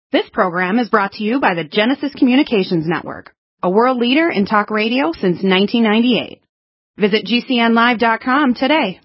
This program is brought to you by the Genesis Communications Network, a world leader in talk radio since 1998. Visit GCNlive.com today.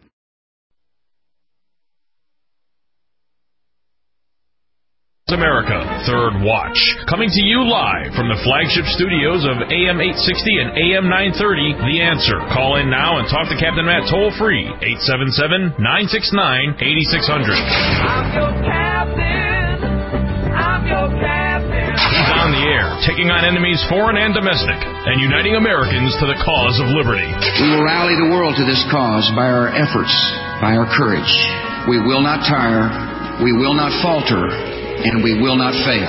America, Third Watch, coming to you live from the flagship studios of AM 860 and AM 930, The Answer. Call in now and talk to Captain Matt toll-free, 877-969-8600. I'm your captain. I'm your captain. He's on the air, taking on enemies foreign and domestic, and uniting Americans to the cause of liberty. We will rally the world to this cause by our efforts, by our courage. We will not tire, we will not falter, and we will not fail.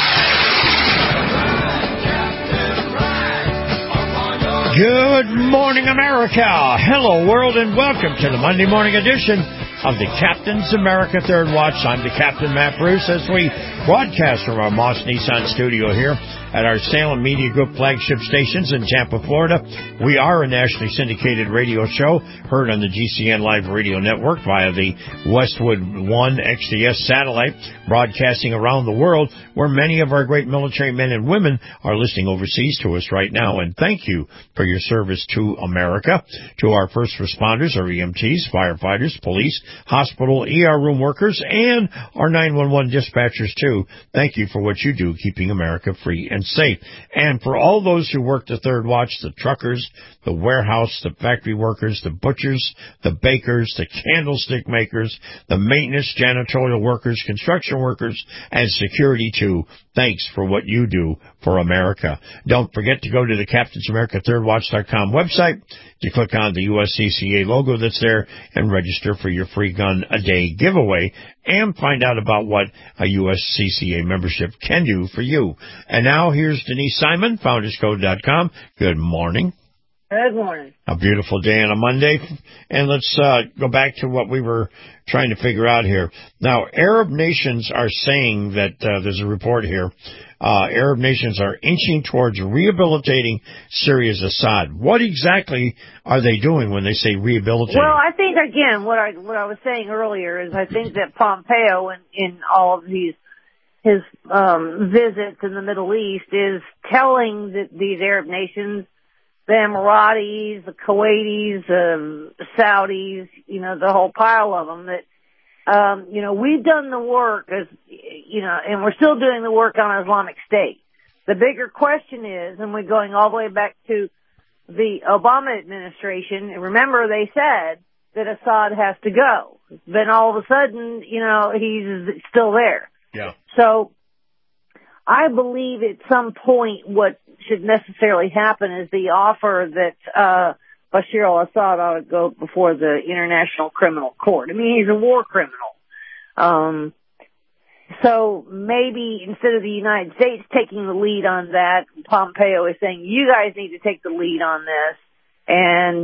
Good morning, America. Hello, world, and welcome to the Monday morning edition of the Captain's America Third Watch. I'm the Captain, Matt Bruce, as we broadcast from our Moss Nissan studio here at our Salem Media Group flagship stations in Tampa, Florida. We are a nationally syndicated radio show heard on the GCN Live Radio Network via the Westwood One XDS satellite, broadcasting around the world, where many of our great military men and women are listening overseas to us right now. And thank you for your service to America, to our first responders, our EMTs, firefighters, police, hospital, ER room workers, and our 911 dispatchers, too. Thank you for what you do, keeping America free and safe. And for all those who work the Third Watch, the truckers, the warehouse, the factory workers, the butchers, the bakers, the candlestick makers, the maintenance, janitorial workers, construction workers, and security, too. Thanks for what you do for America. Don't forget to go to the CaptainsAmericaThirdWatch.com website to click on the USCCA logo that's there and register for your free gun a day giveaway and find out about what a USCCA membership can do for you. And now here's Denise Simon, FoundersCode.com. Good morning. Good morning. A beautiful day on a Monday. And let's go back to what we were trying to figure out here. Now, Arab nations are saying that there's a report here. Arab nations are inching towards rehabilitating Syria's Assad. What exactly are they doing when they say rehabilitating? Well, I think, again, what I was saying earlier is I think that Pompeo in all of his visits in the Middle East is telling these Arab nations, the Emiratis, the Kuwaitis, the Saudis, the whole pile of them, that, we've done the work and we're still doing the work on Islamic State. The bigger question is, and we're going all the way back to the Obama administration, and remember they said that Assad has to go. Then all of a sudden, he's still there. Yeah. So I believe at some point what should necessarily happen is the offer that Bashar al-Assad ought to go before the International Criminal Court. I mean, he's a war criminal. So maybe instead of the United States taking the lead on that, Pompeo is saying, you guys need to take the lead on this and,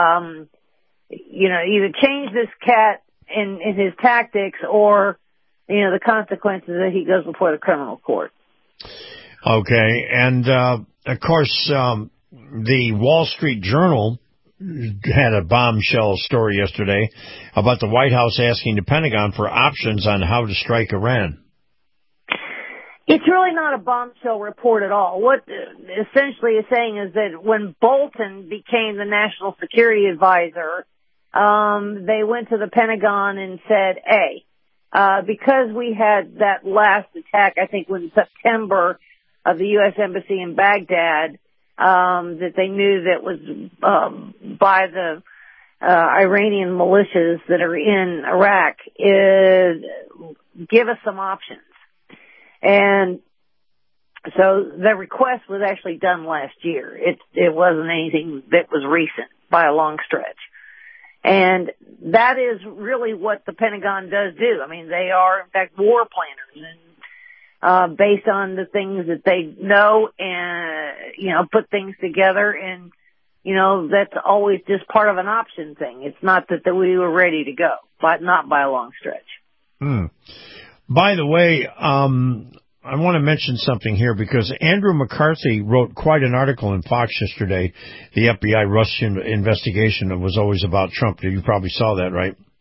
either change this cat in his tactics or, the consequences that he goes before the criminal court. Okay. And, of course, the Wall Street Journal had a bombshell story yesterday about the White House asking the Pentagon for options on how to strike Iran. It's really not a bombshell report at all. What essentially is saying is that when Bolton became the national security advisor, they went to the Pentagon and said, hey, because we had that last attack, I think in September, of the U.S. Embassy in Baghdad, that they knew that was by the Iranian militias that are in Iraq, is give us some options. And so the request was actually done last year. It wasn't anything that was recent by a long stretch. And that is really what the Pentagon does do. I mean, they are, in fact, war planners, and based on the things that they know and, put things together. And, that's always just part of an option thing. It's not that we were ready to go, but not by a long stretch. By the way, I want to mention something here because Andrew McCarthy wrote quite an article in Fox yesterday. The FBI Russian investigation was always about Trump. You probably saw that, right?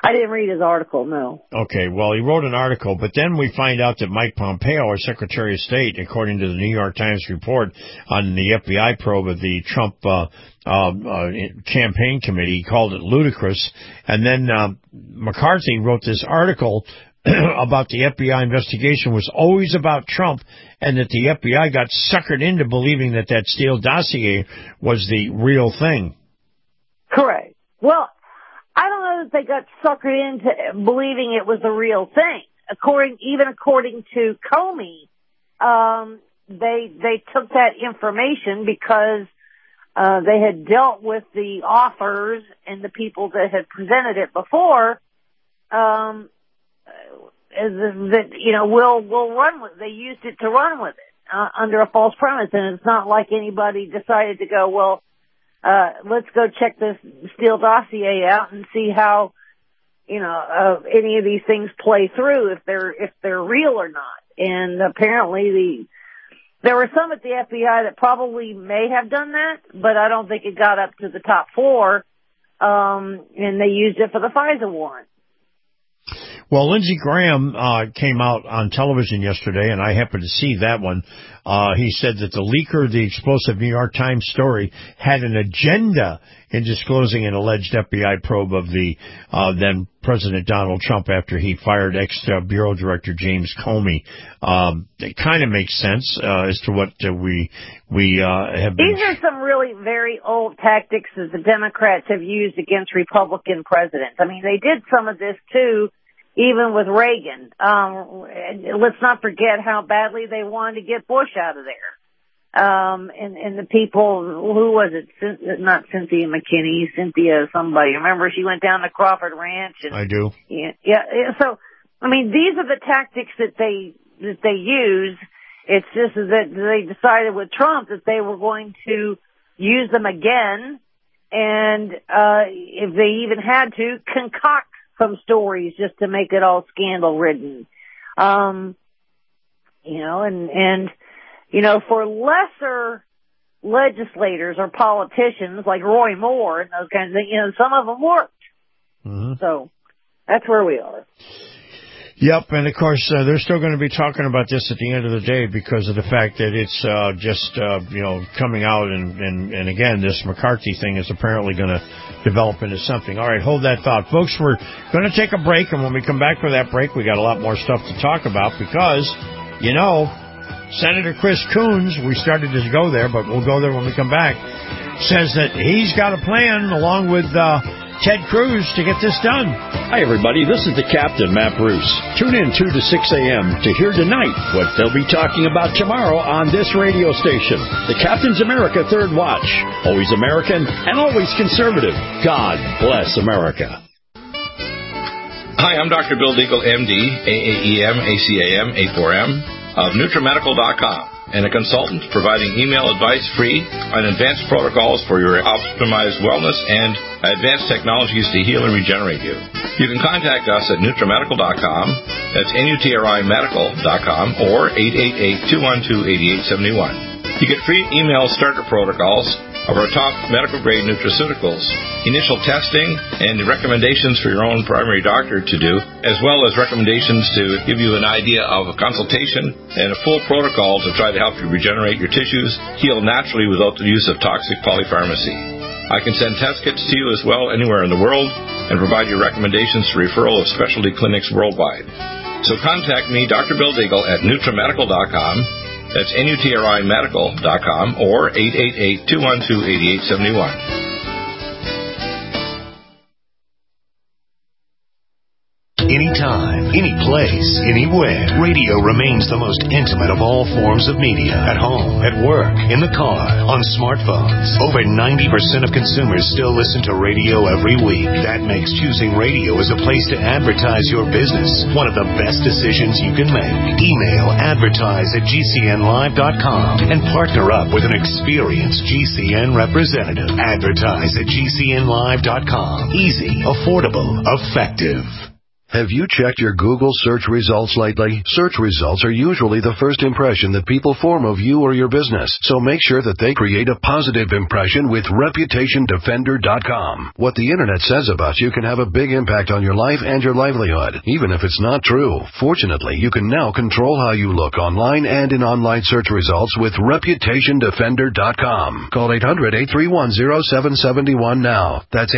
I didn't read his article, no. Okay, well, he wrote an article, but then we find out that Mike Pompeo, our Secretary of State, according to the New York Times report on the FBI probe of the Trump campaign committee, called it ludicrous. And then McCarthy wrote this article about the FBI investigation was always about Trump, and that the FBI got suckered into believing that Steele dossier was the real thing. Correct. Well, I don't know that they got suckered into believing it was the real thing. According to Comey, they took that information because they had dealt with the authors and the people that had presented it before. We'll run with it. They used it to run with it under a false premise, and it's not like anybody decided to go, well, let's go check this Steele dossier out and see how, any of these things play through, if they're real or not. And apparently there were some at the FBI that probably may have done that, but I don't think it got up to the top 4, and they used it for the FISA warrant. Well, Lindsey Graham came out on television yesterday, and I happened to see that one. He said that the leaker of the explosive New York Times story had an agenda in disclosing an alleged FBI probe of the then President Donald Trump after he fired ex-Bureau Director James Comey. It kind of makes sense as to what we have been... These are some really very old tactics that the Democrats have used against Republican presidents. I mean, they did some of this, too, even with Reagan. Let's not forget how badly they wanted to get Bush out of there. And the people, who was it? Not Cynthia McKinney, Cynthia somebody. Remember, she went down to Crawford Ranch. And, I do. Yeah. So, I mean, these are the tactics that they use. It's just that they decided with Trump that they were going to use them again, and if they even had to, concoct some stories just to make it all scandal ridden. For lesser legislators or politicians like Roy Moore and those kinds of things, some of them worked. Mm-hmm. So that's where we are. Yep, and of course they're still going to be talking about this at the end of the day because of the fact that it's coming out, and again, this McCarthy thing is apparently going to develop into something. All right, hold that thought, folks. We're going to take a break, and when we come back for that break, we got a lot more stuff to talk about because, Senator Chris Coons, we started to go there, but we'll go there when we come back, says that he's got a plan along with Ted Cruz to get this done. Hi, everybody. This is the Captain, Matt Bruce. Tune in 2 to 6 a.m. to hear tonight what they'll be talking about tomorrow on this radio station. The Captain's America Third Watch. Always American and always conservative. God bless America. Hi, I'm Dr. Bill Deagle, MD, AAEM, ACAM, A4M, of NutriMedical.com, and a consultant providing email advice free on advanced protocols for your optimized wellness and advanced technologies to heal and regenerate you. You can contact us at NutriMedical.com, that's NutriMedical.com, or 888-212-8871. You get free email starter protocols of our top medical-grade nutraceuticals, initial testing, and recommendations for your own primary doctor to do, as well as recommendations to give you an idea of a consultation and a full protocol to try to help you regenerate your tissues, heal naturally without the use of toxic polypharmacy. I can send test kits to you as well anywhere in the world and provide you recommendations for referral of specialty clinics worldwide. So contact me, Dr. Bill Deagle, at NutriMedical.com. That's NutriMedical.com or 888-212-8871. Anytime, any place, anywhere. Radio remains the most intimate of all forms of media. At home, at work, in the car, on smartphones. Over 90% of consumers still listen to radio every week. That makes choosing radio as a place to advertise your business one of the best decisions you can make. Email advertise@gcnlive.com and partner up with an experienced GCN representative. Advertise@gcnlive.com. Easy, affordable, effective. Have you checked your Google search results lately? Search results are usually the first impression that people form of you or your business, so make sure that they create a positive impression with ReputationDefender.com. What the Internet says about you can have a big impact on your life and your livelihood, even if it's not true. Fortunately, you can now control how you look online and in online search results with ReputationDefender.com. Call 800-831-0771 now. That's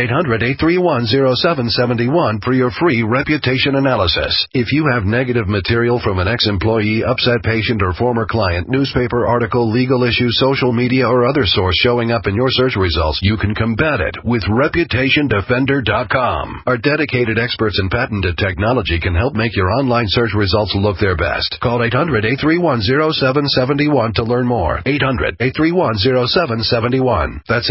800-831-0771 for your free reputation analysis. If you have negative material from an ex-employee, upset patient, or former client, newspaper article, legal issue, social media, or other source showing up in your search results, you can combat it with ReputationDefender.com. Our dedicated experts in patented technology can help make your online search results look their best. Call 800-831-0771 to learn more. 800-831-0771. That's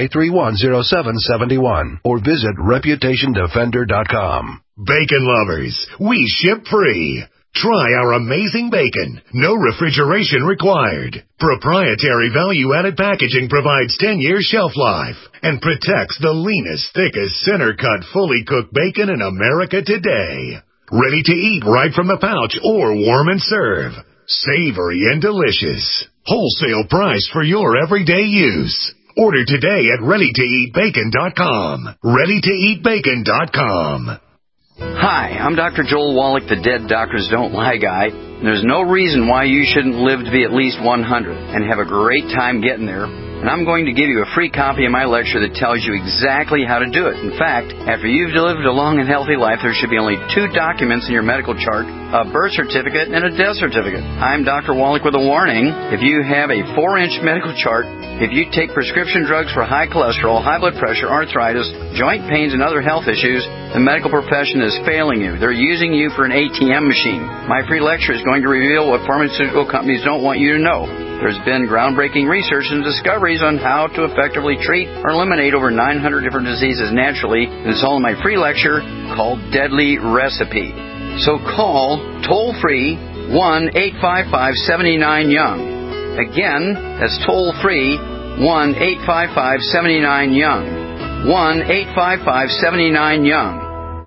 800-831-0771. Or visit ReputationDefender.com. Bacon lovers, we ship free. Try our amazing bacon. No refrigeration required. Proprietary value-added packaging provides 10-year shelf life and protects the leanest, thickest, center-cut, fully cooked bacon in America today. Ready to eat right from the pouch or warm and serve. Savory and delicious. Wholesale price for your everyday use. Order today at ReadyToEatBacon.com. ReadyToEatBacon.com. Hi, I'm Dr. Joel Wallach, the Dead Doctors Don't Lie guy. And there's no reason why you shouldn't live to be at least 100 and have a great time getting there. And I'm going to give you a free copy of my lecture that tells you exactly how to do it. In fact, after you've lived a long and healthy life, there should be only 2 documents in your medical chart, a birth certificate and a death certificate. I'm Dr. Wallach with a warning. If you have a 4-inch medical chart, if you take prescription drugs for high cholesterol, high blood pressure, arthritis, joint pains, and other health issues, the medical profession is failing you. They're using you for an ATM machine. My free lecture is going to reveal what pharmaceutical companies don't want you to know. There's been groundbreaking research and discoveries on how to effectively treat or eliminate over 900 different diseases naturally, and it's all in my free lecture called Deadly Recipe. So call toll-free 1-855-79-YOUNG. Again, that's toll-free 1-855-79-YOUNG. 1-855-79-YOUNG.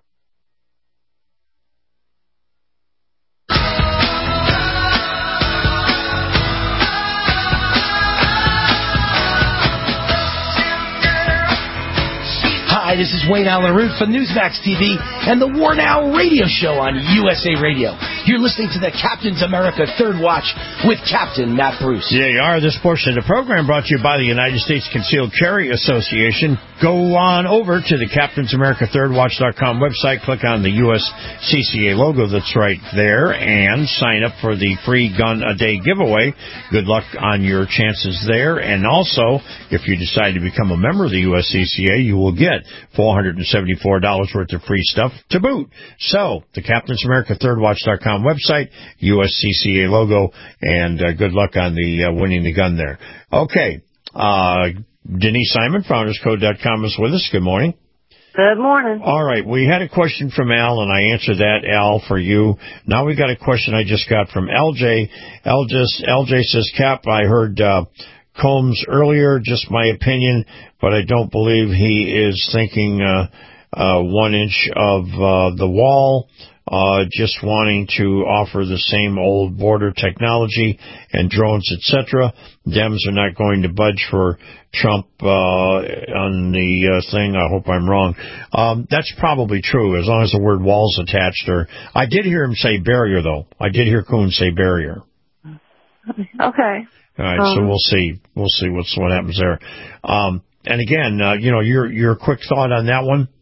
Hi, this is Wayne Allen Root for Newsmax TV and the War Now radio show on USA Radio. You're listening to the Captain's America Third Watch with Captain Matt Bruce. Yeah, you are. This portion of the program brought to you by the United States Concealed Carry Association. Go on over to the Captain's America ThirdWatch.com website, click on the USCCA logo that's right there, and sign up for the free gun a day giveaway. Good luck on your chances there. And also, if you decide to become a member of the USCCA, you will get $474 worth of free stuff to boot. So, the Captain's America ThirdWatch.com website, USCCA logo, and good luck on the winning the gun there. Okay. Denise Simon, FoundersCode.com is with us. Good morning. Good morning. All right. We had a question from Al, and I answered that, Al, for you. Now we got a question I just got from LJ. LJ says, Cap, I heard Combs earlier, just my opinion, but I don't believe he is thinking 1 inch of the wall, just wanting to offer the same old border technology and drones, etc. Dems are not going to budge for Trump on the thing. I hope I'm wrong. That's probably true, as long as the word wall's attached. Or I did hear him say barrier, though. I did hear Coon say barrier. Okay. All right, so we'll see. We'll see what happens there. And again, your quick thought on that one.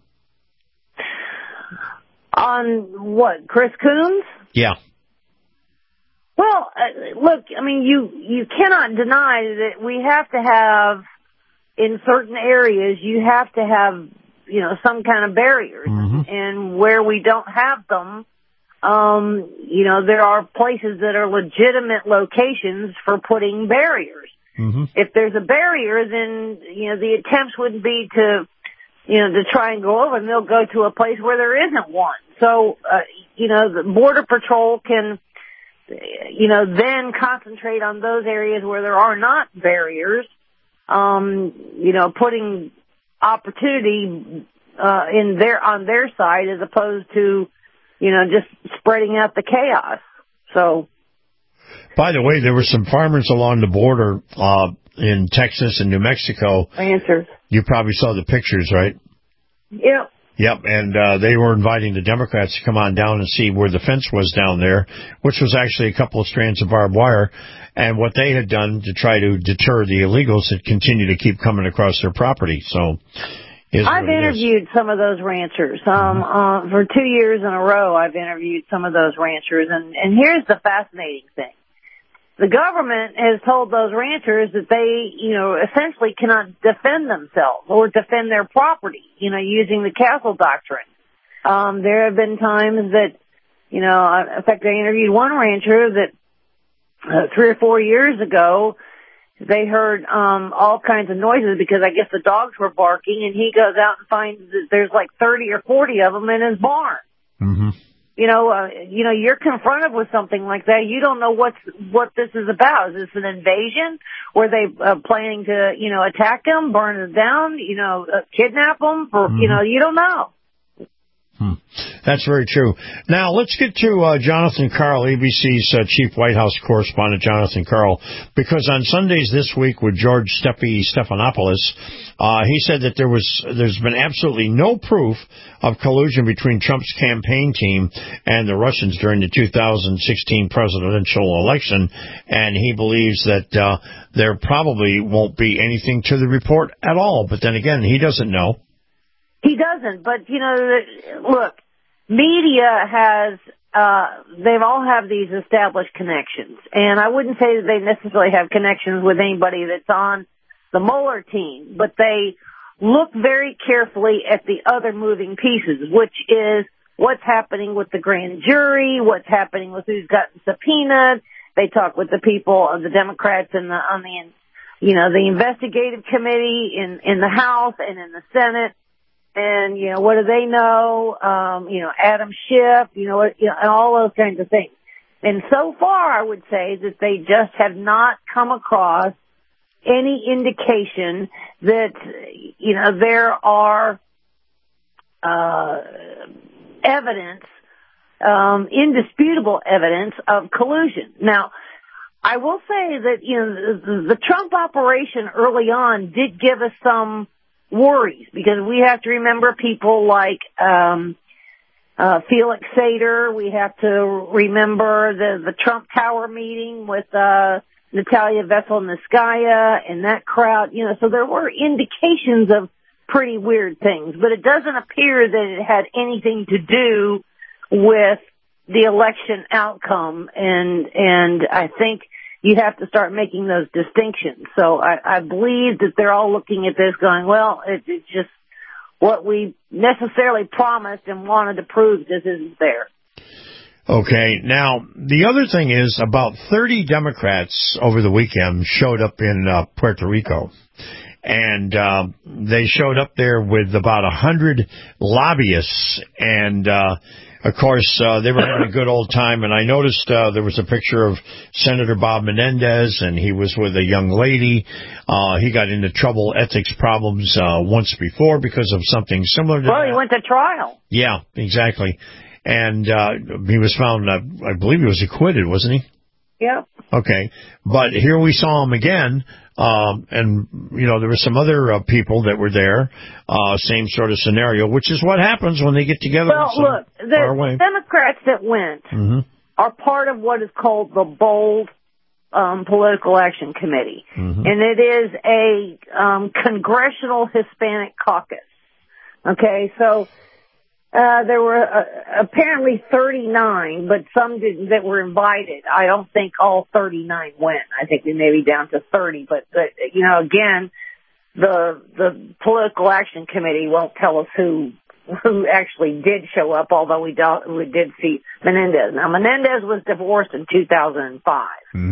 On what, Chris Coons? Yeah. Well, look, I mean, you cannot deny that we have to have, in certain areas, you have to have, some kind of barriers. Mm-hmm. And where we don't have them, there are places that are legitimate locations for putting barriers. Mm-hmm. If there's a barrier, then, the attempts would be to try and go over, and they'll go to a place where there isn't one. So, the Border Patrol can, then concentrate on those areas where there are not barriers, putting opportunity on their side as opposed to just spreading out the chaos. So. By the way, there were some farmers along the border in Texas and New Mexico. Ranchers. You probably saw the pictures, right? Yep. Yep, and they were inviting the Democrats to come on down and see where the fence was down there, which was actually a couple of strands of barbed wire. And what they had done to try to deter the illegals had continued to keep coming across their property. So, I've interviewed some of those ranchers. For 2 years in a row, I've interviewed some of those ranchers. And here's the fascinating thing. The government has told those ranchers that they, essentially cannot defend themselves or defend their property, using the castle doctrine. There have been times that, in fact, I interviewed one rancher that 3 or 4 years ago, they heard all kinds of noises because I guess the dogs were barking, and he goes out and finds that there's like 30 or 40 of them in his barn. Mm-hmm. You're confronted with something like that. You don't know what this is about. Is this an invasion? Were they planning to, attack them, burn them down, kidnap them? You don't know. That's very true. Now, let's get to Jonathan Karl, ABC's chief White House correspondent, Jonathan Karl, because on Sundays this week with George Stephanopoulos, he said that there's been absolutely no proof of collusion between Trump's campaign team and the Russians during the 2016 presidential election, and he believes that there probably won't be anything to the report at all. But then again, he doesn't know. He doesn't, but, look, media has, they've all have these established connections, and I wouldn't say that they necessarily have connections with anybody that's on the Mueller team, but they look very carefully at the other moving pieces, which is what's happening with the grand jury, what's happening with who's gotten subpoenaed. They talk with the people of the Democrats and the investigative committee in the House and in the Senate. And, what do they know? Adam Schiff, and all those kinds of things. And so far, I would say that they just have not come across any indication that, there are, evidence, indisputable evidence of collusion. Now, I will say that, the Trump operation early on did give us some worries, because we have to remember people like Felix Sater. We have to remember the Trump Tower meeting with Natalia Veselnitskaya and that crowd. So there were indications of pretty weird things, but it doesn't appear that it had anything to do with the election outcome. And I think you have to start making those distinctions. So I believe that they're all looking at this going, well, it's just what we necessarily promised and wanted to prove just isn't there. Okay. Now, the other thing is about 30 Democrats over the weekend showed up in Puerto Rico. And they showed up there with about 100 lobbyists, and of course, they were having a good old time, and I noticed there was a picture of Senator Bob Menendez, and he was with a young lady. He got into trouble, ethics problems once before because of something similar to that. Well, he went to trial. Yeah, exactly. And he was found, I believe he was acquitted, wasn't he? Yeah. Okay. But here we saw him again. And, there were some other people that were there, same sort of scenario, which is what happens when they get together. Well, look, the Democrats that went are part of what is called the BOLD Political Action Committee. And it is a Congressional Hispanic Caucus. Okay, so there were apparently 39, but some didn't, that were invited. I don't think all 39 went. I think we may be down to 30. But again, the Political Action Committee won't tell us who actually did show up, although we did see Menendez. Now, Menendez was divorced in 2005.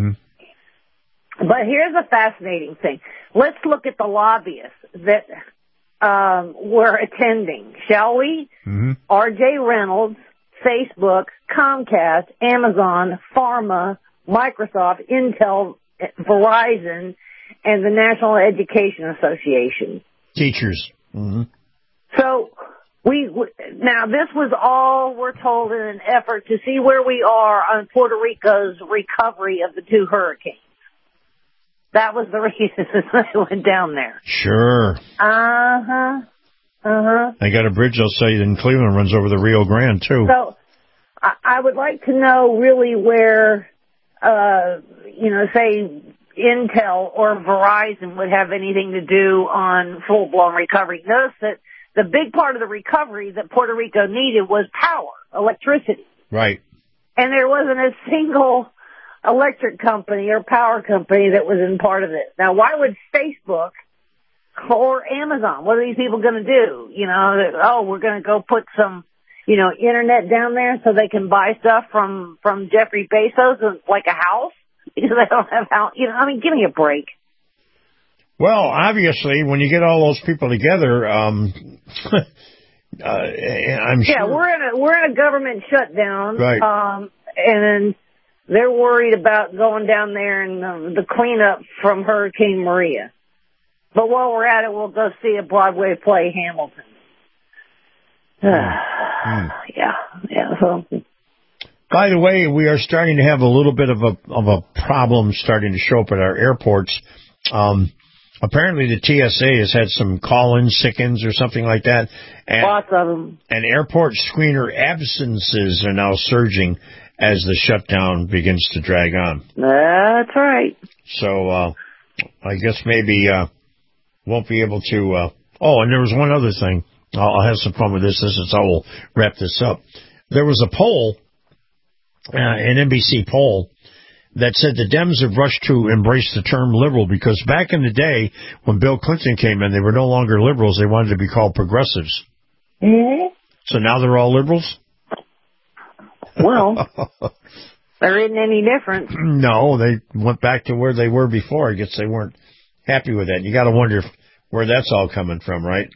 But here's a fascinating thing. Let's look at the lobbyists that were attending, shall we? R.J. Reynolds, Facebook, Comcast, Amazon, Pharma, Microsoft, Intel, Verizon, and the National Education Association. Teachers. So Now, this was all, we're told, in an effort to see where we are on Puerto Rico's recovery of the 2 hurricanes. That was the reason they went down there. Sure. They got a bridge, they'll say, in Cleveland runs over the Rio Grande, too. So, I would like to know really where, say, Intel or Verizon would have anything to do on full-blown recovery. Notice that the big part of the recovery that Puerto Rico needed was power, electricity. Right. And there wasn't a single electric company or power company that was in part of it. Now, why would Facebook or Amazon, what are these people going to do? We're going to go put some, internet down there so they can buy stuff from Jeffrey Bezos, like a house, because they don't have house. Give me a break. Well, obviously, when you get all those people together, I'm sure. Yeah, we're in a government shutdown, right? And they're worried about going down there and the cleanup from Hurricane Maria. But while we're at it, we'll go see a Broadway play, Hamilton. Yeah. So. By the way, we are starting to have a little bit of a problem starting to show up at our airports. Apparently the TSA has had some call-in sick-ins or something like that. And, lots of them. And airport screener absences are now surging as the shutdown begins to drag on. That's right. So I guess maybe won't be able to... and there was one other thing. I'll have some fun with this. This is how we'll wrap this up. There was a poll, an NBC poll, that said the Dems have rushed to embrace the term liberal because back in the day when Bill Clinton came in, they were no longer liberals. They wanted to be called progressives. Mm-hmm. So now they're all liberals? Well, there isn't any difference. No, they went back to where they were before. I guess they weren't happy with that. You got to wonder where that's all coming from, right?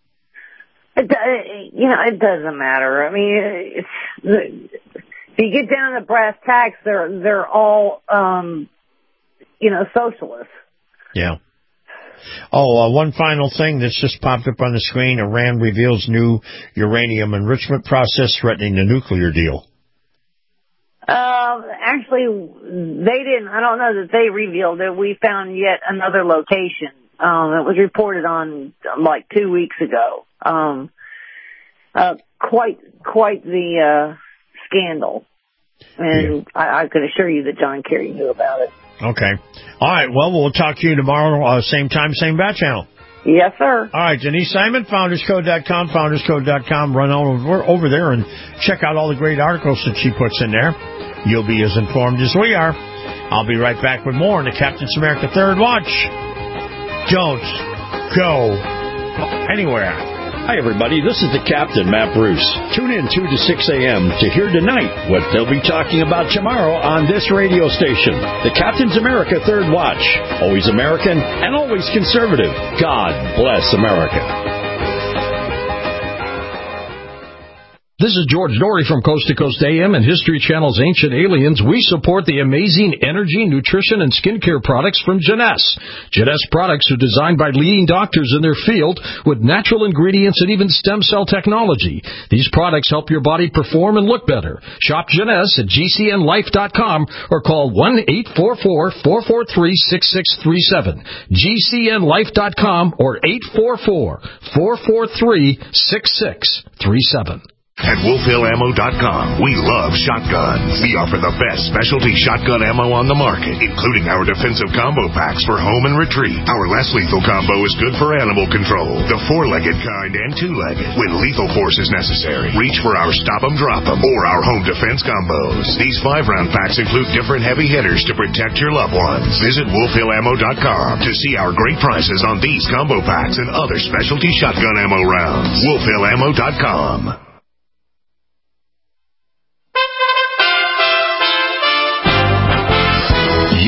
It doesn't matter. I mean, if you get down to brass tacks, they're all, socialists. Yeah. One final thing that's just popped up on the screen. Iran reveals new uranium enrichment process threatening the nuclear deal. Actually, they didn't. I don't know that they revealed it. We found yet another location. It was reported on like 2 weeks ago. Quite the scandal. And yeah. I can assure you that John Kerry knew about it. Okay. All right. Well, we'll talk to you tomorrow, same time, same bat channel. Yes, sir. All right. Denise Simon, founderscode.com, founderscode.com. Run over there and check out all the great articles that she puts in there. You'll be as informed as we are. I'll be right back with more on the Captain's America Third Watch. Don't go anywhere. Hi, everybody. This is the Captain, Matt Bruce. Tune in 2 to 6 a.m. to hear tonight what they'll be talking about tomorrow on this radio station. The Captain's America Third Watch. Always American and always conservative. God bless America. This is George Dory from Coast to Coast AM and History Channel's Ancient Aliens. We support the amazing energy, nutrition, and skincare products from Jeunesse. Jeunesse products are designed by leading doctors in their field with natural ingredients and even stem cell technology. These products help your body perform and look better. Shop Jeunesse at GCNlife.com or call 1-844-443-6637. GCNlife.com or 844-443-6637. At WolfHillAmmo.com, we love shotguns. We offer the best specialty shotgun ammo on the market, including our defensive combo packs for home and retreat. Our less lethal combo is good for animal control, the 4-legged kind and 2-legged. When lethal force is necessary, reach for our Stop 'em, Drop 'em, or our home defense combos. These 5-round packs include different heavy hitters to protect your loved ones. Visit WolfHillAmmo.com to see our great prices on these combo packs and other specialty shotgun ammo rounds. WolfHillAmmo.com.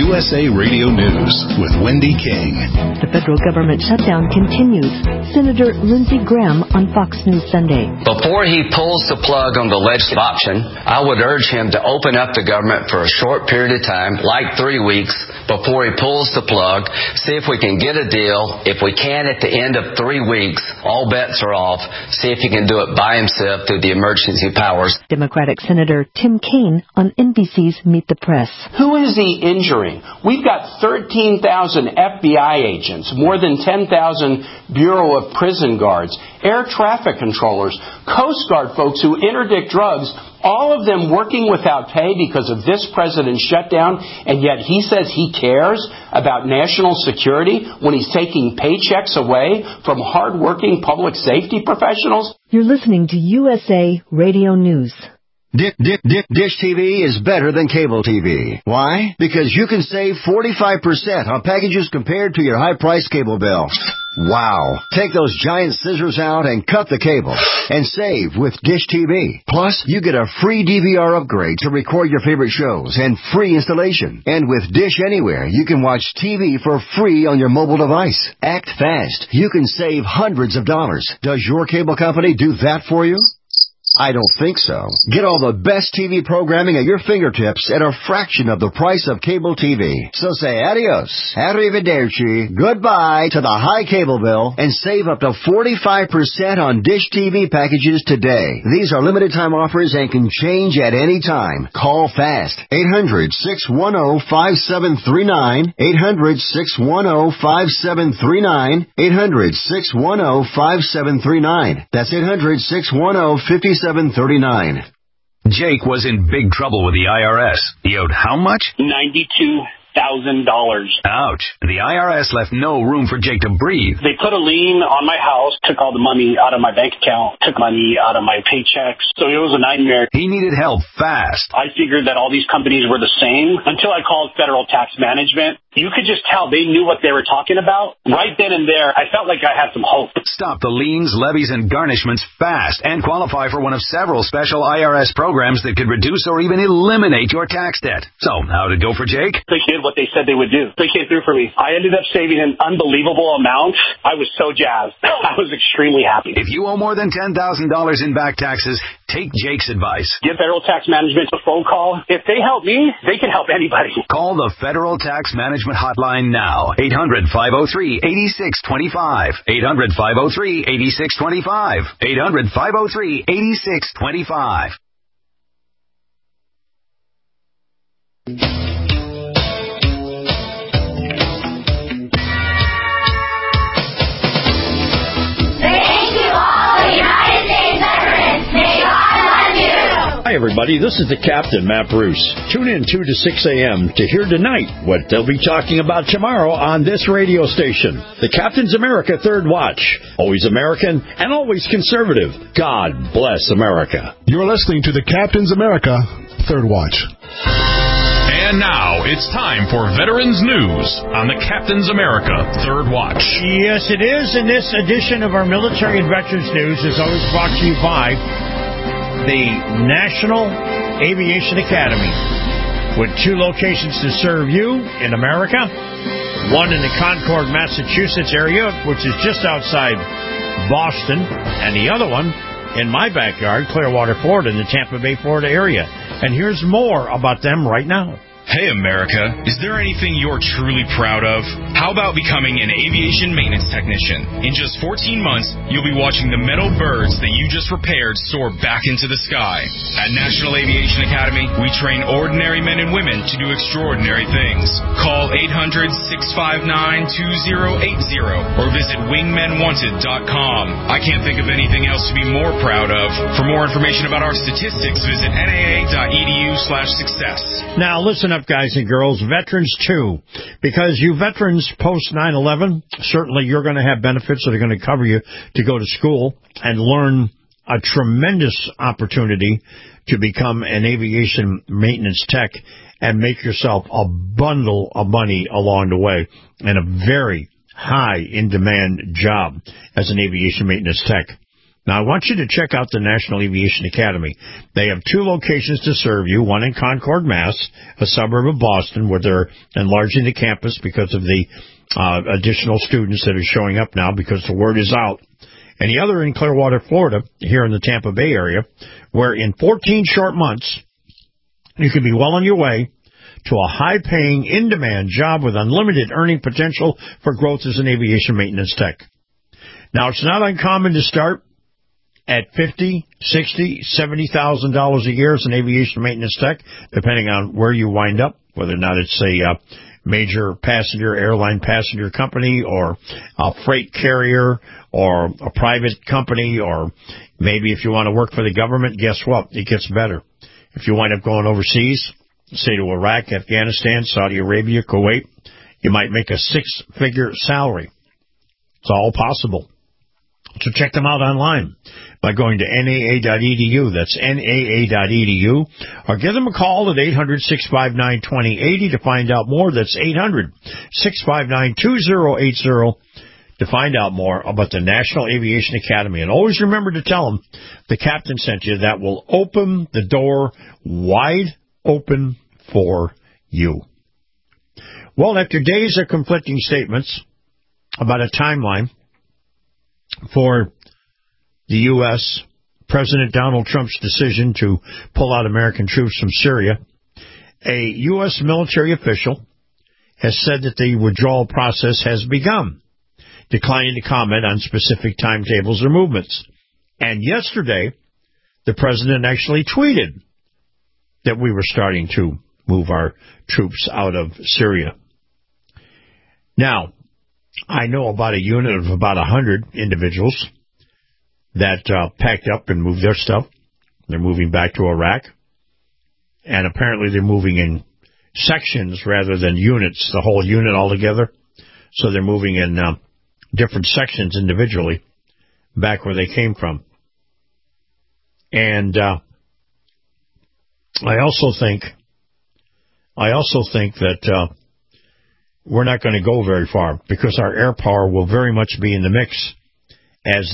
USA Radio News with Wendy King. The federal government shutdown continues. Senator Lindsey Graham on Fox News Sunday. Before he pulls the plug on the legislative option, I would urge him to open up the government for a short period of time, like 3 weeks, before he pulls the plug, see if we can get a deal. If we can at the end of 3 weeks, all bets are off. See if he can do it by himself through the emergency powers. Democratic Senator Tim Kaine on NBC's Meet the Press. Who is he injuring? We've got 13,000 FBI agents, more than 10,000 Bureau of Prison guards, air traffic controllers, Coast Guard folks who interdict drugs, all of them working without pay because of this president's shutdown, and yet he says he cares about national security when he's taking paychecks away from hardworking public safety professionals? You're listening to USA Radio News. Dish TV is better than cable TV. Why? Because you can save 45% on packages compared to your high-priced cable bill. Wow. Take those giant scissors out and cut the cable and save with Dish TV. Plus, you get a free DVR upgrade to record your favorite shows and free installation. And with Dish Anywhere, you can watch TV for free on your mobile device. Act fast. You can save hundreds of dollars. Does your cable company do that for you? I don't think so. Get all the best TV programming at your fingertips at a fraction of the price of cable TV. So say adios, arrivederci, goodbye to the high cable bill and save up to 45% on Dish TV packages today. These are limited time offers and can change at any time. Call fast. 800-610-5739. 800-610-5739. 800-610-5739. That's 800-610-5739. Jake was in big trouble with the IRS. He owed how much? $92,000. Ouch. The IRS left no room for Jake to breathe. They put a lien on my house, took all the money out of my bank account, took money out of my paychecks. So it was a nightmare. He needed help fast. I figured that all these companies were the same until I called Federal Tax Management. You could just tell they knew what they were talking about. Right then and there, I felt like I had some hope. Stop the liens, levies, and garnishments fast and qualify for one of several special IRS programs that could reduce or even eliminate your tax debt. So, how'd it go for Jake? They did what they said they would do. They came through for me. I ended up saving an unbelievable amount. I was so jazzed. I was extremely happy. If you owe more than $10,000 in back taxes, take Jake's advice. Give Federal Tax Management a phone call. If they help me, they can help anybody. Call the Federal Tax Management hotline now. 800-503-8625. 800-503-8625. 800-503-8625. Hi, everybody. This is the Captain, Matt Bruce. Tune in 2 to 6 a.m. to hear tonight what they'll be talking about tomorrow on this radio station. The Captain's America Third Watch. Always American and always conservative. God bless America. You're listening to the Captain's America Third Watch. And now it's time for Veterans News on the Captain's America Third Watch. Yes, it is. And this edition of our Military and Veterans News is always brought to you by the National Aviation Academy, with 2 locations to serve you in America. One in the Concord, Massachusetts area, which is just outside Boston, and the other one in my backyard, Clearwater, Florida, in the Tampa Bay, Florida area. And here's more about them right now. Hey, America, is there anything you're truly proud of? How about becoming an aviation maintenance technician? In just 14 months, you'll be watching the metal birds that you just repaired soar back into the sky. At National Aviation Academy, we train ordinary men and women to do extraordinary things. Call 800-659-2080 or visit wingmenwanted.com. I can't think of anything else to be more proud of. For more information about our statistics, visit naa.edu/success. Now, listen up, guys and girls, veterans too, because you veterans post 9/11, certainly you're going to have benefits that are going to cover you to go to school and learn a tremendous opportunity to become an aviation maintenance tech and make yourself a bundle of money along the way, and a very high in demand job as an aviation maintenance tech. Now, I want you to check out the National Aviation Academy. They have 2 locations to serve you, one in Concord, Mass., a suburb of Boston, where they're enlarging the campus because of the additional students that are showing up now because the word is out. And the other in Clearwater, Florida, here in the Tampa Bay area, where in 14 short months, you can be well on your way to a high-paying, in-demand job with unlimited earning potential for growth as an aviation maintenance tech. Now, it's not uncommon to start at $50,000, $60,000, $70,000 a year as an aviation maintenance tech, depending on where you wind up, whether or not it's a major airline passenger company or a freight carrier or a private company, or maybe if you want to work for the government, guess what? It gets better. If you wind up going overseas, say to Iraq, Afghanistan, Saudi Arabia, Kuwait, you might make a 6-figure salary. It's all possible. So check them out online by going to NAA.edu. That's NAA.edu. Or give them a call at 800-659-2080 to find out more. That's 800-659-2080 to find out more about the National Aviation Academy. And always remember to tell them the captain sent you. That will open the door wide open for you. Well, after days of conflicting statements about a timeline for the U.S., President Donald Trump's decision to pull out American troops from Syria, a U.S. military official has said that the withdrawal process has begun, declining to comment on specific timetables or movements. And yesterday, the president actually tweeted that we were starting to move our troops out of Syria. Now, I know about a unit of about 100 individuals that packed up and moved their stuff. They're moving back to Iraq. And apparently they're moving in sections rather than units, the whole unit altogether. So they're moving in different sections individually back where they came from. And I also think that we're not going to go very far because our air power will very much be in the mix as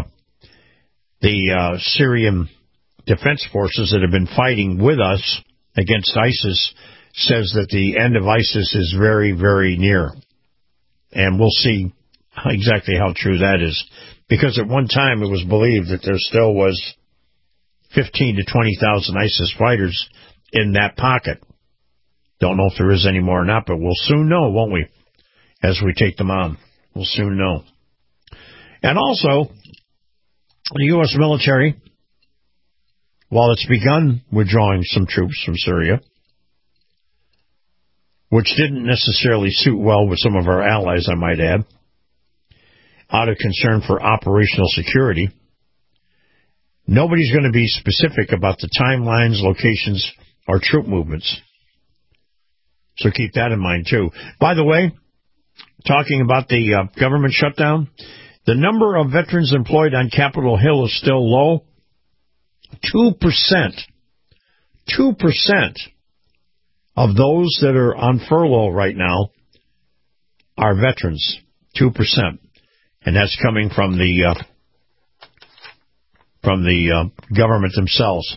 the Syrian defense forces that have been fighting with us against ISIS says that the end of ISIS is very, very near. And we'll see exactly how true that is. Because at one time it was believed that there still was 15 to 20,000 ISIS fighters in that pocket. Don't know if there is any more or not, but we'll soon know, won't we? As we take them on, we'll soon know. And also, the U.S. military, while it's begun withdrawing some troops from Syria, which didn't necessarily suit well with some of our allies, I might add, out of concern for operational security, nobody's going to be specific about the timelines, locations, or troop movements. So keep that in mind, too. By the way, talking about the government shutdown, the number of veterans employed on Capitol Hill is still low. 2% of those that are on furlough right now are veterans. 2%. And that's coming from the government themselves.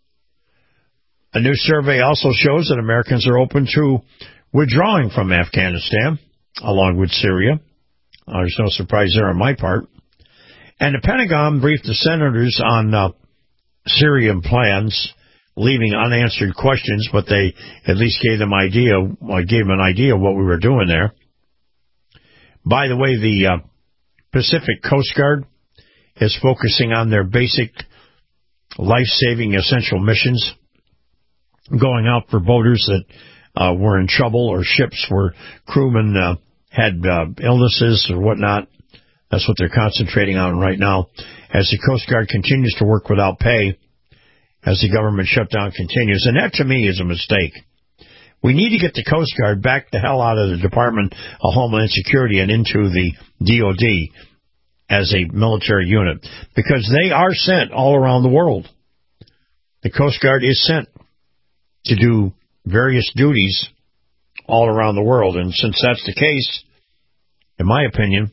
A new survey also shows that Americans are open to withdrawing from Afghanistan, along with Syria. There's no surprise there on my part. And the Pentagon briefed the senators on Syrian plans, leaving unanswered questions, but they at least gave them an idea of what we were doing there. By the way, the Pacific Coast Guard is focusing on their basic life-saving essential missions, going out for boaters that were in trouble or ships where crewmen had illnesses or whatnot. That's what they're concentrating on right now. As the Coast Guard continues to work without pay, as the government shutdown continues, and that to me is a mistake. We need to get the Coast Guard back the hell out of the Department of Homeland Security and into the DOD as a military unit, because they are sent all around the world. The Coast Guard is sent to do various duties all around the world. And since that's the case, in my opinion,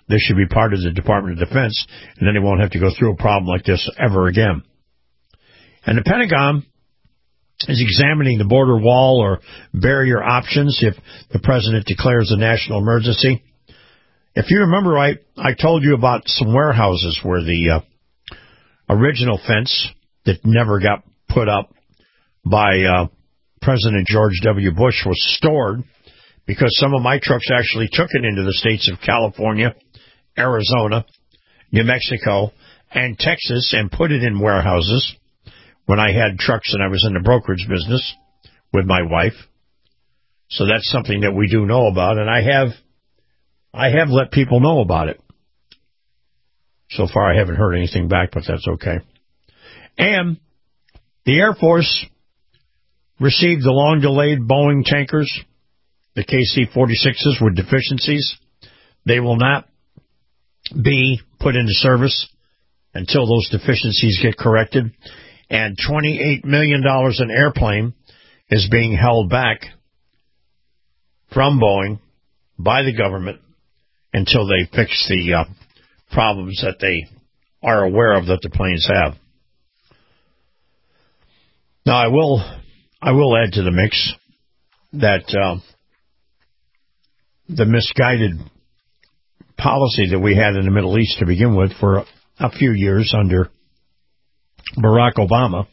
This should be part of the Department of Defense, and then they won't have to go through a problem like this ever again. And the Pentagon is examining the border wall or barrier options if the president declares a national emergency. If you remember right, I told you about some warehouses where the original fence that never got put up by President George W. Bush was stored because some of my trucks actually took it into the states of California, Arizona, New Mexico, and Texas and put it in warehouses when I had trucks and I was in the brokerage business with my wife. So that's something that we do know about, and I have let people know about it. So far I haven't heard anything back, but that's okay. And the Air Force received the long-delayed Boeing tankers, the KC-46s with deficiencies. They will not be put into service until those deficiencies get corrected. And $28 million an airplane is being held back from Boeing by the government until they fix the problems that they are aware of that the planes have. Now, I will add to the mix that the misguided policy that we had in the Middle East to begin with for a few years under Barack Obama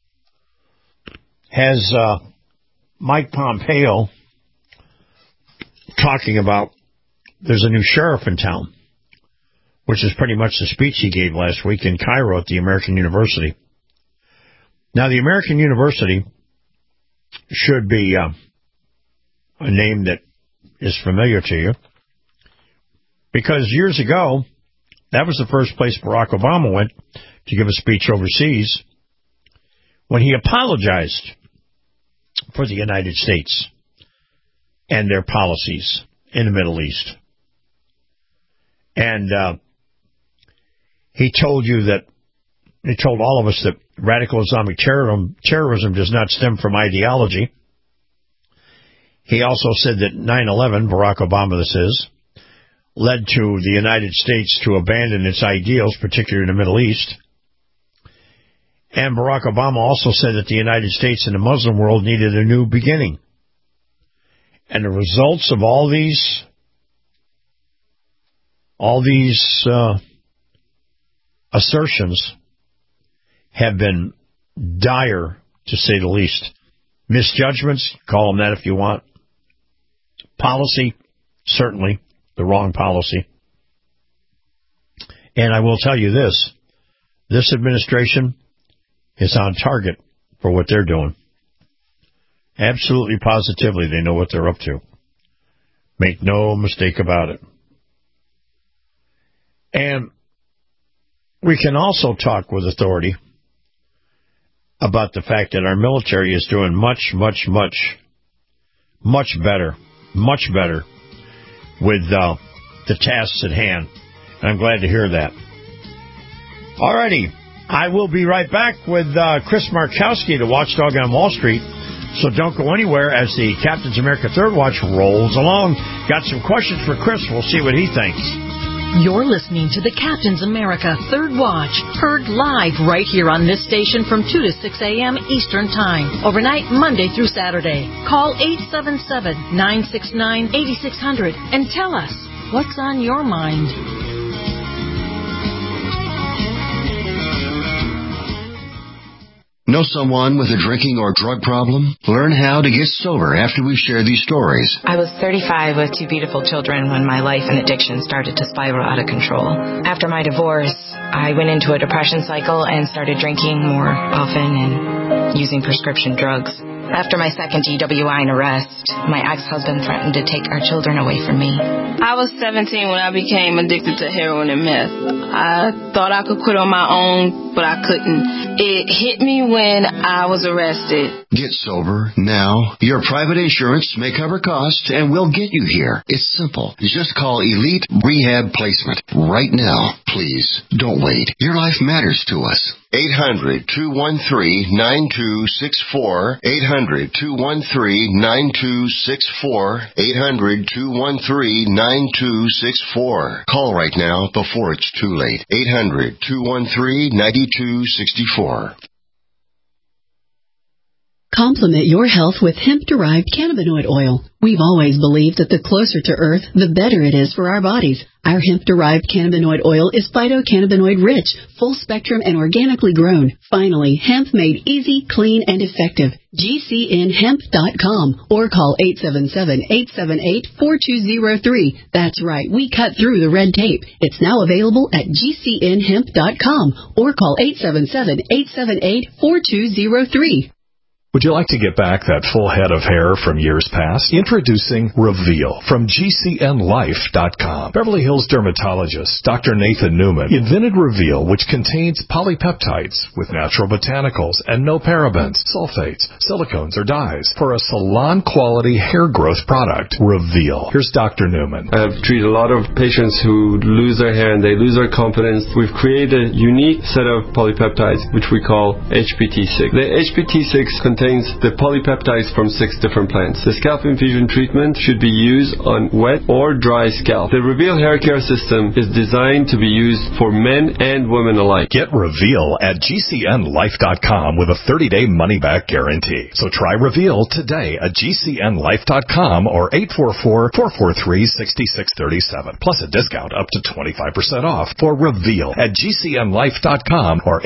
has Mike Pompeo talking about there's a new sheriff in town, which is pretty much the speech he gave last week in Cairo at the American University. Now, the American University should be a name that is familiar to you, because years ago, that was the first place Barack Obama went to give a speech overseas when he apologized for the United States and their policies in the Middle East. And he told all of us that radical Islamic terrorism does not stem from ideology. He also said that 9/11, Barack Obama this is, led to the United States to abandon its ideals, particularly in the Middle East. And Barack Obama also said that the United States and the Muslim world needed a new beginning. And the results of all these assertions have been dire, to say the least. Misjudgments, call them that if you want. Policy, certainly the wrong policy. And I will tell you this administration is on target for what they're doing. Absolutely, positively, they know what they're up to. Make no mistake about it. And we can also talk with authority about the fact that our military is doing much better with the tasks at hand. And I'm glad to hear that. Alrighty, I will be right back with Chris Markowski, the watchdog on Wall Street. So don't go anywhere as the Captain's America Third Watch rolls along. Got some questions for Chris. We'll see what he thinks. You're listening to the Captain's America Third Watch, heard live right here on this station from 2 to 6 a.m. Eastern Time, overnight Monday through Saturday. Call 877-969-8600 and tell us what's on your mind. Know someone with a drinking or drug problem? Learn how to get sober after we share these stories. I was 35 with 2 beautiful children when my life and addiction started to spiral out of control. After my divorce, I went into a depression cycle and started drinking more often and using prescription drugs. After my second DWI and arrest, my ex-husband threatened to take our children away from me. I was 17 when I became addicted to heroin and meth. I thought I could quit on my own, but I couldn't. It hit me when I was arrested. Get sober now. Your private insurance may cover costs and we'll get you here. It's simple. Just call Elite Rehab Placement right now. Please, don't wait. Your life matters to us. 800-213-9264. 800-213-9264. 800-213-9264. Call right now before it's too late. 800-213-9264. Complement your health with hemp-derived cannabinoid oil. We've always believed that the closer to Earth, the better it is for our bodies. Our hemp-derived cannabinoid oil is phytocannabinoid-rich, full-spectrum, and organically grown. Finally, hemp made easy, clean, and effective. GCNhemp.com or call 877-878-4203. That's right, we cut through the red tape. It's now available at GCNhemp.com or call 877-878-4203. Would you like to get back that full head of hair from years past? Introducing Reveal from GCNlife.com. Beverly Hills dermatologist Dr. Nathan Newman invented Reveal, which contains polypeptides with natural botanicals and no parabens, sulfates, silicones, or dyes for a salon-quality hair growth product. Reveal. Here's Dr. Newman. I've treated a lot of patients who lose their hair and they lose their confidence. We've created a unique set of polypeptides, which we call HPT6. The HPT6 contains the polypeptides from 6 different plants. The scalp infusion treatment should be used on wet or dry scalp. The Reveal hair care system is designed to be used for men and women alike. Get Reveal at GCNlife.com with a 30-day money-back guarantee. So try Reveal today at GCNlife.com or 844-443-6637. Plus a discount up to 25% off for Reveal at GCNlife.com or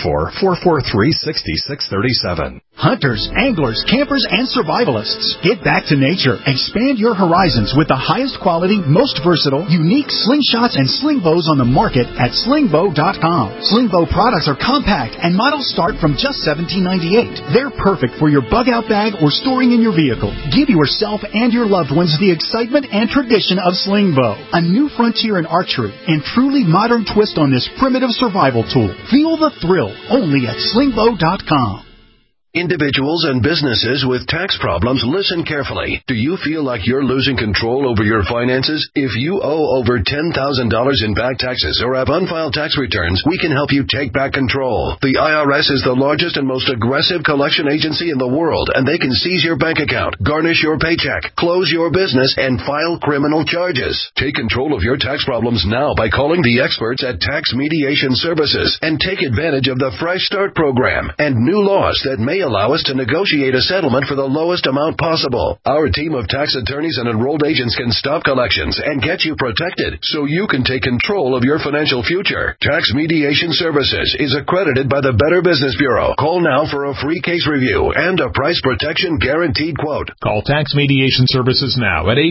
844-443-6637. Hunters, anglers, campers, and survivalists. Get back to nature. Expand your horizons with the highest quality, most versatile, unique slingshots and sling bows on the market at slingbow.com. Slingbow products are compact and models start from just $17.98. They're perfect for your bug-out bag or storing in your vehicle. Give yourself and your loved ones the excitement and tradition of Slingbow, a new frontier in archery and truly modern twist on this primitive survival tool. Feel the thrill only at slingbow.com. Individuals and businesses with tax problems, listen carefully. Do you feel like you're losing control over your finances? If you owe over $10,000 in back taxes or have unfiled tax returns, we can help you take back control. The IRS is the largest and most aggressive collection agency in the world, and they can seize your bank account, garnish your paycheck, close your business, and file criminal charges. Take control of your tax problems now by calling the experts at Tax Mediation Services and take advantage of the Fresh Start program and new laws that may allow us to negotiate a settlement for the lowest amount possible. Our team of tax attorneys and enrolled agents can stop collections and get you protected so you can take control of your financial future. Tax Mediation Services is accredited by the Better Business Bureau. Call now for a free case review and a price protection guaranteed quote. Call Tax Mediation Services now at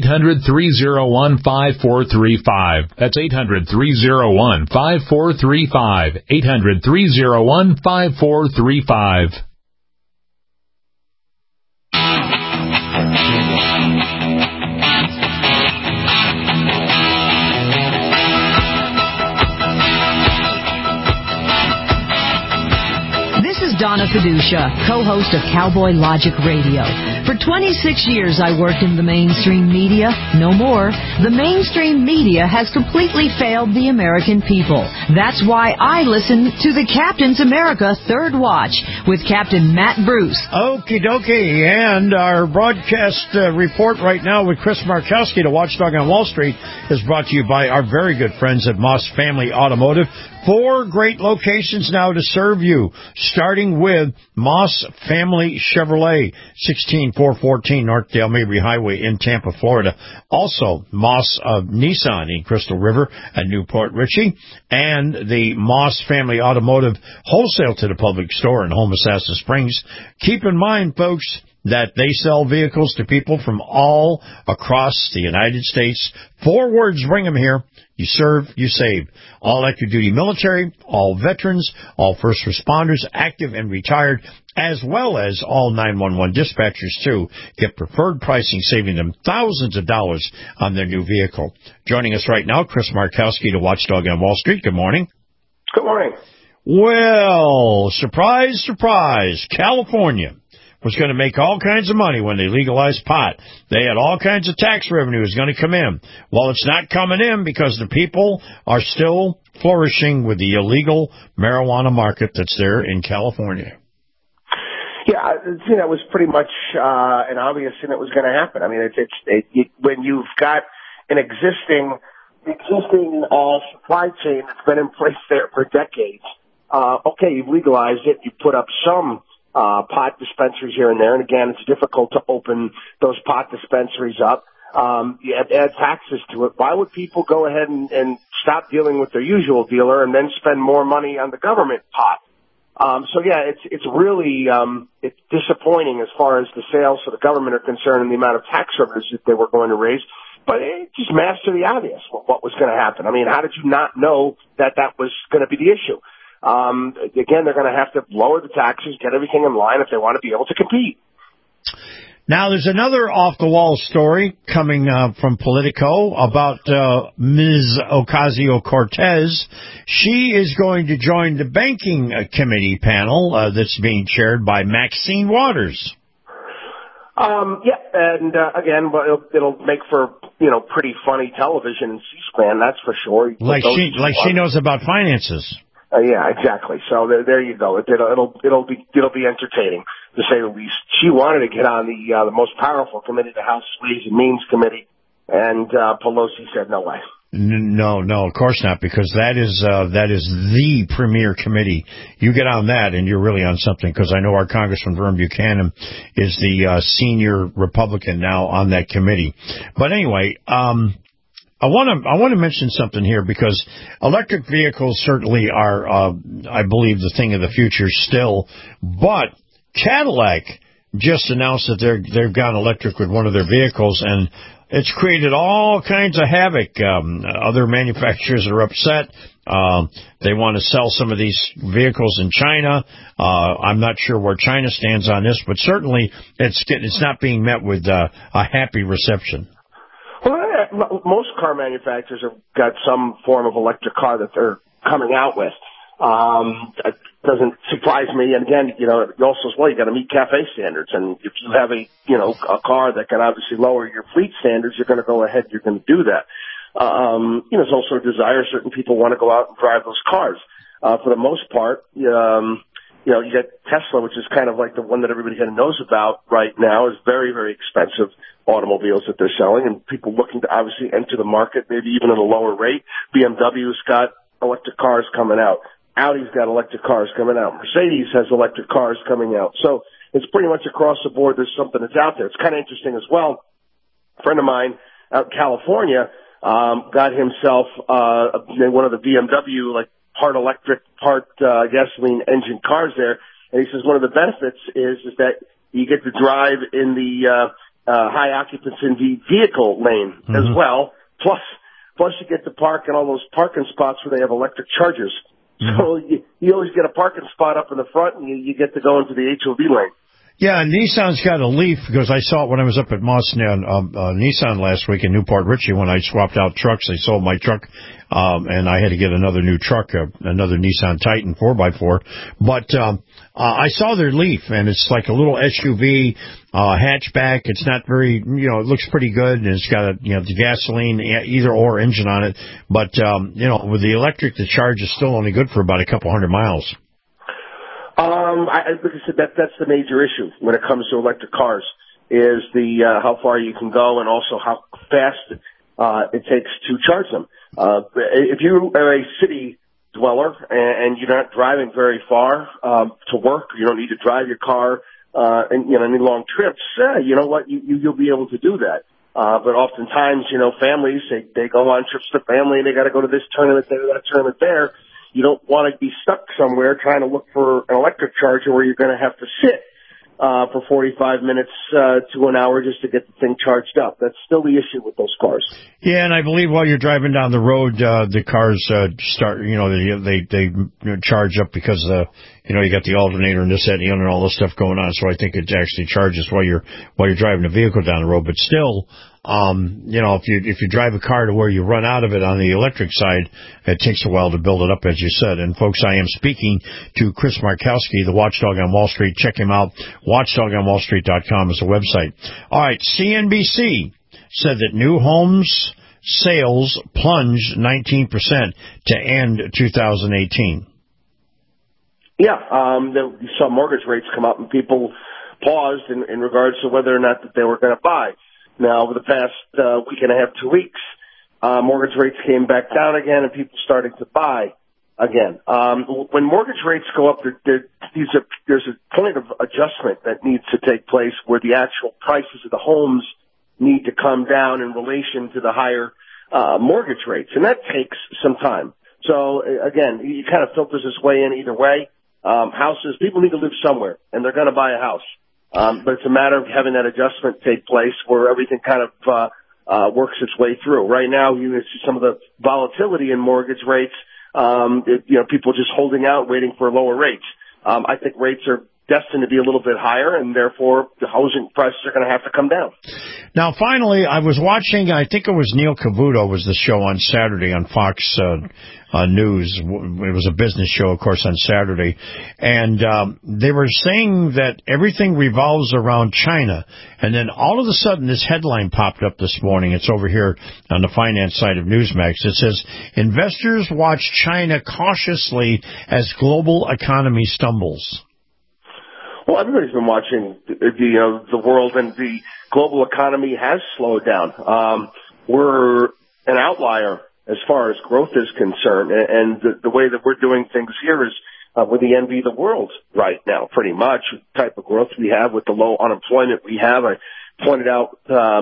800-301-5435. That's 800-301-5435. 800-301-5435. Donna Fiducia, co-host of Cowboy Logic Radio. For 26 years, I worked in the mainstream media. No more. The mainstream media has completely failed the American people. That's why I listen to the Captain's America Third Watch with Captain Matt Bruce. Okie dokie. And our broadcast report right now with Chris Markowski, the Watchdog on Wall Street, is brought to you by our very good friends at Moss Family Automotive. 4 great locations now to serve you, starting with Moss Family Chevrolet, 16414 North Dale Mabry Highway in Tampa, Florida. Also, Moss Nissan in Crystal River and Newport Richey, and the Moss Family Automotive Wholesale to the Public Store in Homosassa Springs. Keep in mind, folks, that they sell vehicles to people from all across the United States. 4 words bring them here. You serve, you save. All active duty military, all veterans, all first responders, active and retired, as well as all 911 dispatchers, too, get preferred pricing, saving them thousands of dollars on their new vehicle. Joining us right now, Chris Markowski, the Watchdog on Wall Street. Good morning. Good morning. Well, surprise, surprise, California was going to make all kinds of money when they legalized pot. They had all kinds of tax revenues going to come in. Well, it's not coming in because the people are still flourishing with the illegal marijuana market that's there in California. Yeah, that was pretty much an obvious thing that was going to happen. I mean, when you've got an existing supply chain that's been in place there for decades. Okay, you've legalized it. You put up some pot dispensaries here and there, and again, it's difficult to open those pot dispensaries up. You have to add taxes to it. Why would people go ahead and stop dealing with their usual dealer and then spend more money on the government pot? It's really it's disappointing as far as the sales for the government are concerned and the amount of tax revenues that they were going to raise. But it just masks to the obvious what was going to happen. I mean, how did you not know that was going to be the issue? Again, they're going to have to lower the taxes, get everything in line if they want to be able to compete. Now, there's another off-the-wall story coming from Politico about Ms. Ocasio-Cortez. She is going to join the banking committee panel that's being chaired by Maxine Waters. Again, it'll make for pretty funny television in C-SPAN, that's for sure. She knows about finances. Yeah, exactly. So there you go. It'll be entertaining, to say the least. She wanted to get on the most powerful committee, the House Ways and Means Committee, and Pelosi said no way. No, of course not, because that is the premier committee. You get on that, and you're really on something. Because I know our Congressman Vern Buchanan is the senior Republican now on that committee. But anyway, I want to mention something here, because electric vehicles certainly are, I believe, the thing of the future still. But Cadillac just announced that they've gone electric with one of their vehicles, and it's created all kinds of havoc. Other manufacturers are upset. They want to sell some of these vehicles in China. I'm not sure where China stands on this, but certainly it's not being met with a happy reception. Well, most car manufacturers have got some form of electric car that they're coming out with. It doesn't surprise me. And again, also as well, you got to meet CAFE standards. And if you have a car that can obviously lower your fleet standards, you're going to go ahead, you're going to do that. There's also a desire. Certain people want to go out and drive those cars. For the most part, you get Tesla, which is kind of like the one that everybody kind of knows about right now, is very, very expensive automobiles that they're selling, and people looking to obviously enter the market, maybe even at a lower rate. BMW's got electric cars coming out. Audi's got electric cars coming out. Mercedes has electric cars coming out. So it's pretty much across the board. There's something that's out there. It's kind of interesting as well. A friend of mine out in California got himself one of the BMW, like, part electric, part gasoline engine cars there. And he says one of the benefits is that you get to drive in the high occupancy vehicle lane as well. Plus you get to park in all those parking spots where they have electric chargers. So you always get a parking spot up in the front, and you get to go into the HOV lane. Yeah, Nissan's got a Leaf, because I saw it when I was up at Nissan last week in Newport Richey when I swapped out trucks. They sold my truck, and I had to get another new truck, another Nissan Titan 4x4. But I saw their Leaf, and it's like a little SUV hatchback. It's not very, it looks pretty good, and it's got the gasoline either or engine on it. But with the electric, the charge is still only good for about a couple hundred miles. Like I said, that's the major issue when it comes to electric cars, is the how far you can go, and also how fast it takes to charge them. If you are a city dweller and you're not driving very far to work, you don't need to drive your car and any long trips. You know what? You'll be able to do that. But oftentimes, families they go on trips to family, and they got to go to this tournament there, that tournament there. You don't want to be stuck somewhere trying to look for an electric charger where you're going to have to sit for 45 minutes to an hour just to get the thing charged up. That's still the issue with those cars. Yeah, and I believe while you're driving down the road, the cars start, they charge up because, you got the alternator and this, that, and all this stuff going on. So I think it actually charges while you're driving the vehicle down the road. But still, If you drive a car to where you run out of it on the electric side, it takes a while to build it up, as you said. And folks, I am speaking to Chris Markowski, the Watchdog on Wall Street. Check him out. WatchdogOnWallStreet.com is the website. All right, CNBC said that new homes sales plunged 19% to end 2018. Yeah, you saw mortgage rates come up, and people paused in regards to whether or not that they were going to buy. Now, over the past week and a half, 2 weeks, mortgage rates came back down again, and people started to buy again. When mortgage rates go up, there's a point of adjustment that needs to take place where the actual prices of the homes need to come down in relation to the higher mortgage rates, and that takes some time. So, again, it kind of filters its way in either way. Houses, people need to live somewhere, and they're going to buy a house. But it's a matter of having that adjustment take place where everything kind of works its way through. Right now, you see some of the volatility in mortgage rates, people just holding out, waiting for lower rates. I think rates are destined to be a little bit higher, and therefore the housing prices are going to have to come down. Now, finally, I was watching, I think it was Neil Cavuto was the show on Saturday on Fox News. It was a business show, of course, on Saturday. And they were saying that everything revolves around China. And then all of a sudden, this headline popped up this morning. It's over here on the finance side of Newsmax. It says, investors watch China cautiously as global economy stumbles. Well, everybody's been watching the world, and the global economy has slowed down. We're an outlier as far as growth is concerned, and the way that we're doing things here is we're the envy of the world right now, pretty much. The type of growth we have with the low unemployment we have. I pointed out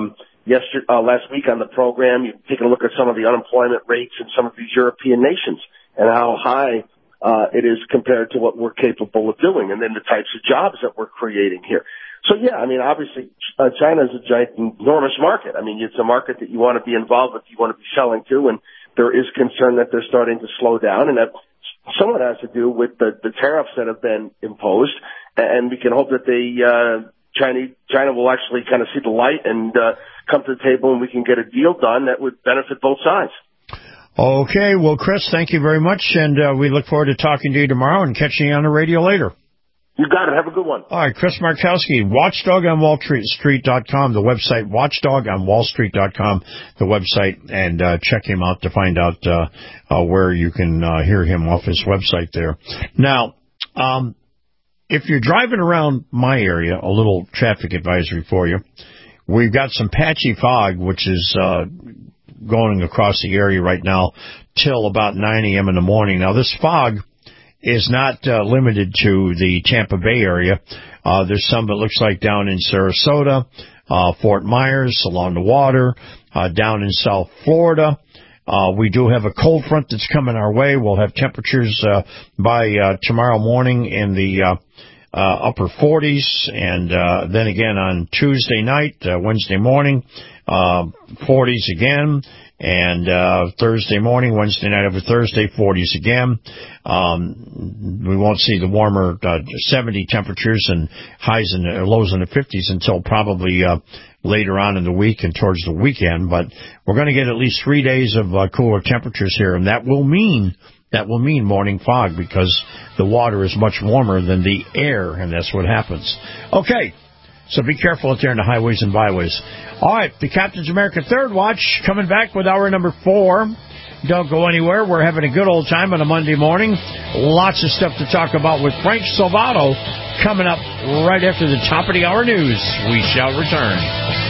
last week on the program, you've taken a look at some of the unemployment rates in some of these European nations and how high it is compared to what we're capable of doing, and then the types of jobs that we're creating here. So, yeah, I mean, obviously, China is a enormous market. I mean, it's a market that you want to be involved with, you want to be selling to, and there is concern that they're starting to slow down, and that somewhat has to do with the tariffs that have been imposed, and we can hope that China will actually kind of see the light and come to the table, and we can get a deal done that would benefit both sides. Okay, well, Chris, thank you very much, and we look forward to talking to you tomorrow and catching you on the radio later. You got it. Have a good one. All right, Chris Markowski, WatchdogOnWallStreet.com, the website, WatchdogOnWallStreet.com, the website, and check him out to find out where you can hear him off his website there. Now, if you're driving around my area, a little traffic advisory for you. We've got some patchy fog, which is going across the area right now till about 9 a.m. in the morning. Now, this fog is not limited to the Tampa Bay area. There's some that looks like down in Sarasota, Fort Myers, along the water, down in South Florida. We do have a cold front that's coming our way. We'll have temperatures by tomorrow morning in the upper 40s, and then again on Tuesday night, Wednesday morning, 40s again, and Thursday morning, Wednesday night over Thursday, 40s again. We won't see the warmer 70 temperatures and highs and lows in the 50s until probably later on in the week and towards the weekend. But we're going to get at least 3 days of cooler temperatures here, and that will mean morning fog because the water is much warmer than the air, and that's what happens. Okay. So be careful out there in the highways and byways. All right, the Captain's America Third Watch coming back with hour number 4. Don't go anywhere. We're having a good old time on a Monday morning. Lots of stuff to talk about with Frank Salvato coming up right after the top of the hour news. We shall return.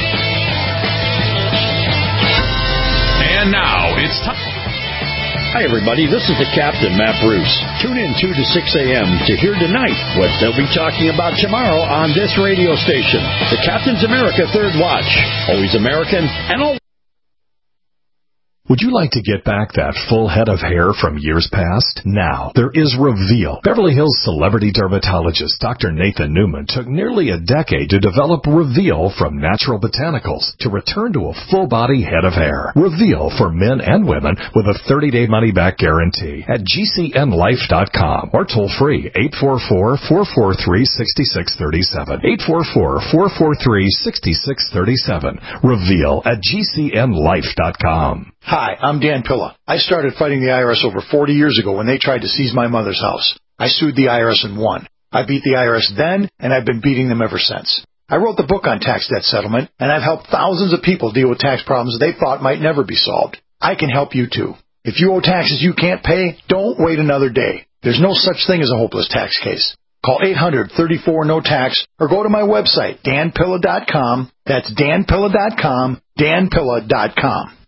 And now it's time. Hi, everybody. This is the Captain, Matt Bruce. Tune in 2 to 6 a.m. to hear tonight what they'll be talking about tomorrow on this radio station. The Captain's America Third Watch. Always American and always... Would you like to get back that full head of hair from years past? Now, there is Reveal. Beverly Hills celebrity dermatologist Dr. Nathan Newman took nearly a decade to develop Reveal from natural botanicals to return to a full-body head of hair. Reveal for men and women with a 30-day money-back guarantee at GCNlife.com or toll free 844-443-6637. 844-443-6637. Reveal at GCNlife.com. Hi, I'm Dan Pilla. I started fighting the IRS over 40 years ago when they tried to seize my mother's house. I sued the IRS and won. I beat the IRS then, and I've been beating them ever since. I wrote the book on tax debt settlement, and I've helped thousands of people deal with tax problems they thought might never be solved. I can help you too. If you owe taxes you can't pay, don't wait another day. There's no such thing as a hopeless tax case. Call 800-34-NO-TAX or go to my website, danpilla.com. That's danpilla.com, danpilla.com.